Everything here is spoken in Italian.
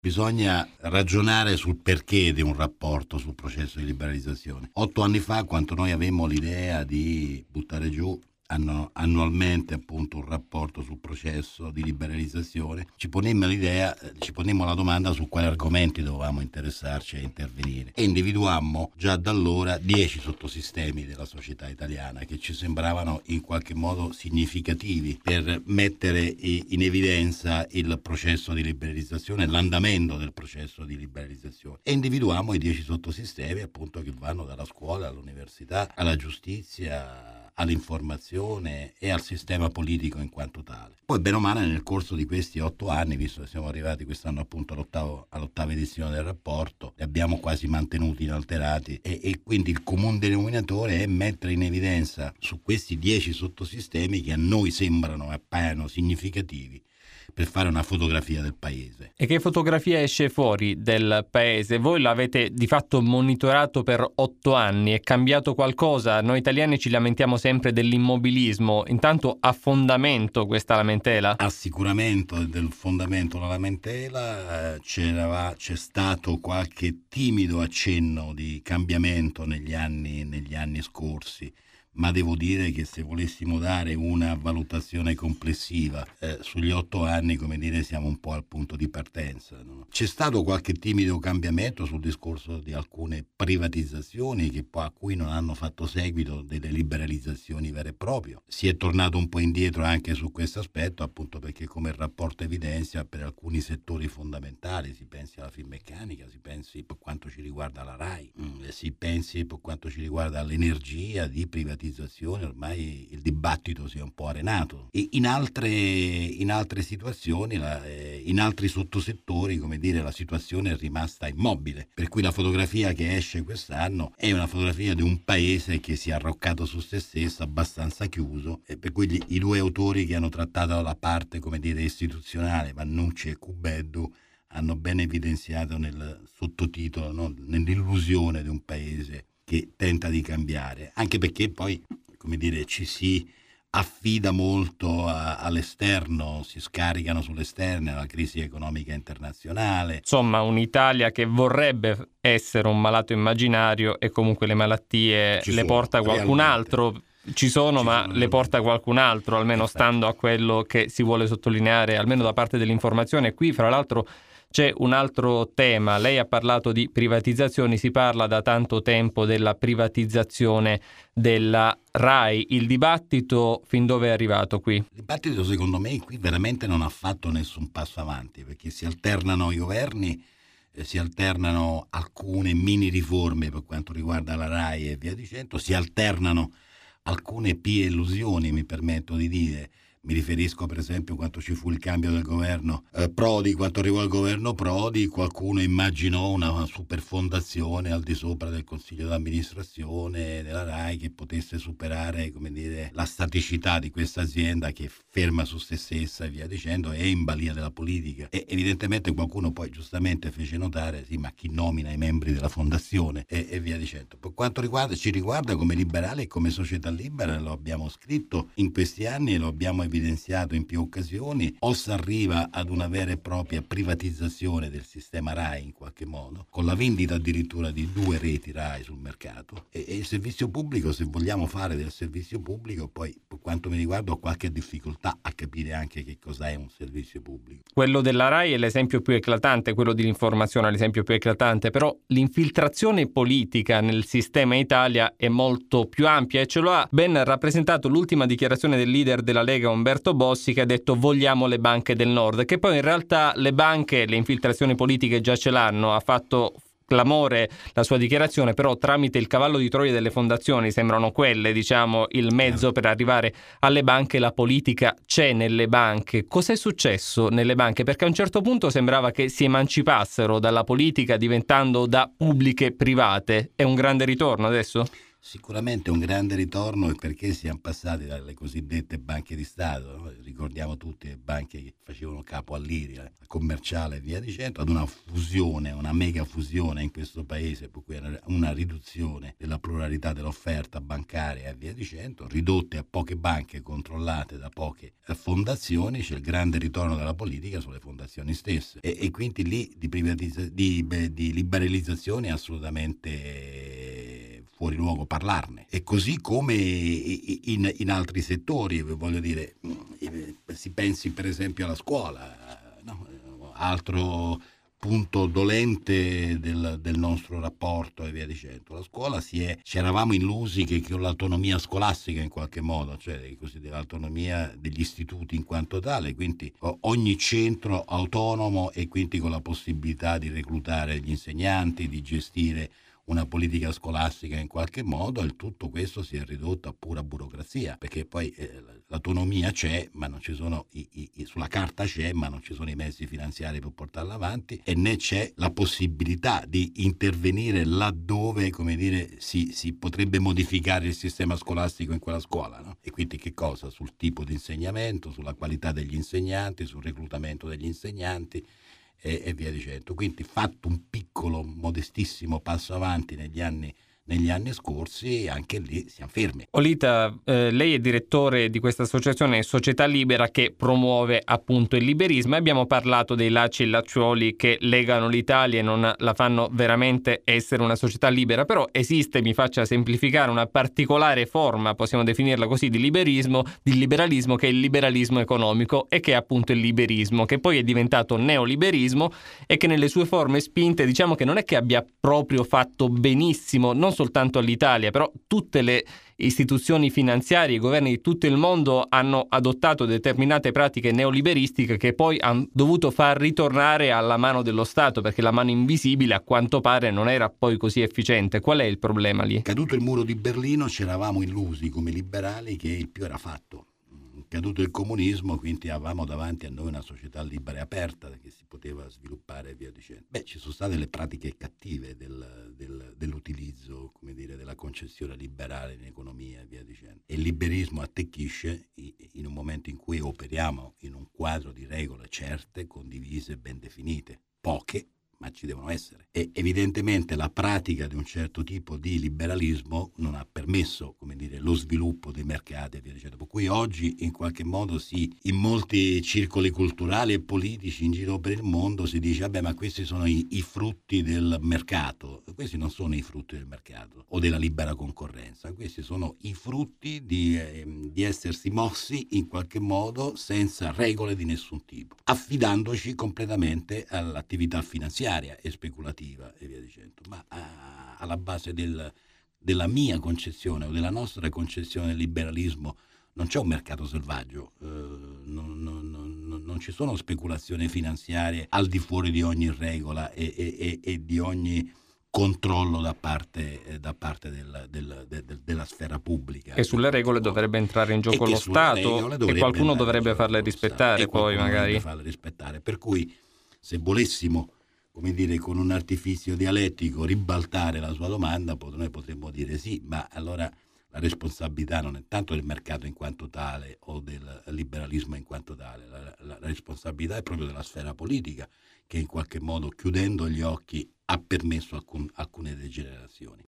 Bisogna ragionare sul perché di un rapporto sul processo di liberalizzazione. 8 anni fa, quando noi avevamo l'idea di buttare giù annualmente appunto un rapporto sul processo di liberalizzazione, ci ponemmo la domanda su quali argomenti dovevamo interessarci e intervenire, e individuammo già da allora 10 sottosistemi della società italiana che ci sembravano in qualche modo significativi per mettere in evidenza il processo di liberalizzazione, l'andamento del processo di liberalizzazione, e individuammo i 10 sottosistemi appunto che vanno dalla scuola all'università, alla giustizia, all'informazione e al sistema politico in quanto tale. Poi bene o male nel corso di questi 8 anni, visto che siamo arrivati quest'anno appunto all'ottava edizione del rapporto, li abbiamo quasi mantenuti inalterati, e quindi il comune denominatore è mettere in evidenza su questi 10 sottosistemi che a noi sembrano e appaiono significativi per fare una fotografia del paese. E che fotografia esce fuori del paese? Voi l'avete di fatto monitorato per 8 anni, è cambiato qualcosa? Noi italiani ci lamentiamo sempre dell'immobilismo, intanto ha fondamento questa lamentela? Ha sicuramente del fondamento la lamentela, c'è stato qualche timido accenno di cambiamento negli anni scorsi, ma devo dire che se volessimo dare una valutazione complessiva sugli 8 anni, come dire, siamo un po' al punto di partenza, no? C'è stato qualche timido cambiamento sul discorso di alcune privatizzazioni a cui non hanno fatto seguito delle liberalizzazioni vere e proprie. Si è tornato un po' indietro anche su questo aspetto, appunto perché, come il rapporto evidenzia, per alcuni settori fondamentali, si pensi alla Finmeccanica, si pensi per quanto ci riguarda la RAI, si pensi per quanto ci riguarda l'energia, di privatizzazione, ormai il dibattito si è un po' arenato, e in altre situazioni, in altri sottosettori, come dire, la situazione è rimasta immobile, per cui la fotografia che esce quest'anno è una fotografia di un paese che si è arroccato su se stesso, abbastanza chiuso, e per cui i due autori che hanno trattato la parte, come dire, istituzionale, Vannucci e Cubeddu, hanno ben evidenziato nel sottotitolo, no? Nell'illusione di un paese che tenta di cambiare, anche perché poi, come dire, ci si affida molto all'esterno, si scaricano sull'esterno, alla crisi economica internazionale. Insomma, un'Italia che vorrebbe essere un malato immaginario e comunque le malattie le porta qualcun altro. Ci sono, ma le porta qualcun altro, almeno stando a quello che si vuole sottolineare, almeno da parte dell'informazione. Qui, fra l'altro, c'è un altro tema. Lei ha parlato di privatizzazioni, si parla da tanto tempo della privatizzazione della RAI. Il dibattito fin dove è arrivato qui? Il dibattito, secondo me, qui veramente non ha fatto nessun passo avanti, perché si alternano i governi, si alternano alcune mini riforme per quanto riguarda la RAI e via dicendo, si alternano alcune pie illusioni, mi permetto di dire. Mi riferisco per esempio quando ci fu il cambio del governo Prodi, quando arrivò il governo Prodi, qualcuno immaginò una superfondazione al di sopra del consiglio d'amministrazione della RAI che potesse superare, come dire, la staticità di questa azienda che è ferma su se stessa e via dicendo, è in balia della politica. E evidentemente qualcuno poi giustamente fece notare, sì, ma chi nomina i membri della fondazione e via dicendo. Per quanto ci riguarda come liberali e come società libera, lo abbiamo scritto in questi anni e lo abbiamo evidenziato in più occasioni, o si arriva ad una vera e propria privatizzazione del sistema RAI in qualche modo, con la vendita addirittura di 2 reti RAI sul mercato, e il servizio pubblico, se vogliamo fare del servizio pubblico, poi per quanto mi riguarda ho qualche difficoltà a capire anche che cos'è un servizio pubblico. Quello della RAI è l'esempio più eclatante, quello dell'informazione è l'esempio più eclatante, però l'infiltrazione politica nel sistema Italia è molto più ampia e ce lo ha ben rappresentato l'ultima dichiarazione del leader della Lega Umberto Bossi, che ha detto vogliamo le banche del nord, che poi in realtà le banche, le infiltrazioni politiche già ce l'hanno. Ha fatto clamore la sua dichiarazione, però tramite il cavallo di Troia delle fondazioni sembrano quelle, diciamo, il mezzo per arrivare alle banche. La politica c'è nelle banche. Cos'è successo nelle banche? Perché a un certo punto sembrava che si emancipassero dalla politica diventando da pubbliche private. È un grande ritorno adesso? Sicuramente un grande ritorno è perché siamo passati dalle cosiddette banche di Stato, no? Ricordiamo tutti le banche che facevano capo all'Iria, la commerciale e via dicendo, ad una fusione, una mega fusione in questo paese, per cui una riduzione della pluralità dell'offerta bancaria e via dicendo, ridotte a poche banche controllate da poche fondazioni. C'è il grande ritorno della politica sulle fondazioni stesse e quindi lì di liberalizzazione assolutamente fuori luogo parlarne. E così come in altri settori, voglio dire, si pensi per esempio alla scuola, no? Altro punto dolente del nostro rapporto e via dicendo. La scuola ci eravamo illusi che con l'autonomia scolastica in qualche modo, cioè così, dell'autonomia degli istituti in quanto tale, quindi ogni centro autonomo e quindi con la possibilità di reclutare gli insegnanti, di gestire una politica scolastica in qualche modo, e tutto questo si è ridotto a pura burocrazia, perché poi l'autonomia c'è, ma non ci sono sulla carta c'è, ma non ci sono i mezzi finanziari per portarla avanti, e né c'è la possibilità di intervenire laddove, come dire, si potrebbe modificare il sistema scolastico in quella scuola, no? E quindi che cosa? Sul tipo di insegnamento, sulla qualità degli insegnanti, sul reclutamento degli insegnanti e via dicendo. Quindi fatto un piccolo, modestissimo passo avanti negli anni scorsi, anche lì siamo fermi. Olita, lei è direttore di questa associazione Società Libera che promuove appunto il liberismo, e abbiamo parlato dei lacci e lacciuoli che legano l'Italia e non la fanno veramente essere una società libera, però esiste, mi faccia semplificare, una particolare forma, possiamo definirla così, di liberalismo, che è il liberalismo economico, e che è appunto il liberismo, che poi è diventato neoliberismo e che nelle sue forme spinte, diciamo che non è che abbia proprio fatto benissimo, non soltanto all'Italia, però tutte le istituzioni finanziarie, i governi di tutto il mondo hanno adottato determinate pratiche neoliberistiche che poi hanno dovuto far ritornare alla mano dello Stato, perché la mano invisibile a quanto pare non era poi così efficiente. Qual è il problema lì? Caduto il muro di Berlino ci eravamo illusi come liberali che il più era fatto. Caduto il comunismo, quindi avevamo davanti a noi una società libera e aperta che si poteva sviluppare e via dicendo. Ci sono state le pratiche cattive dell'utilizzo, come dire, della concezione liberale in economia e via dicendo. E il liberismo attecchisce in un momento in cui operiamo in un quadro di regole certe, condivise, ben definite. Poche, ma ci devono essere. E evidentemente la pratica di un certo tipo di liberalismo non ha permesso, come dire, lo sviluppo dei mercati e via dicendo. Per cui oggi in qualche modo in molti circoli culturali e politici in giro per il mondo si dice vabbè, ma questi sono i frutti del mercato. Questi non sono i frutti del mercato o della libera concorrenza, questi sono i frutti di essersi mossi in qualche modo senza regole di nessun tipo, affidandoci completamente all'attività finanziaria e speculativa e via dicendo. Ma alla base della mia concezione o della nostra concezione del liberalismo non c'è un mercato selvaggio, non ci sono speculazioni finanziarie al di fuori di ogni regola e di ogni controllo da parte della sfera pubblica. E sulle regole dovrebbe entrare in gioco lo Stato e qualcuno dovrebbe farle rispettare, poi magari. Farle rispettare. Per cui se volessimo, come dire, con un artifizio dialettico ribaltare la sua domanda, noi potremmo dire sì, ma allora la responsabilità non è tanto del mercato in quanto tale o del liberalismo in quanto tale, la responsabilità è proprio della sfera politica che in qualche modo, chiudendo gli occhi, ha permesso alcune degenerazioni.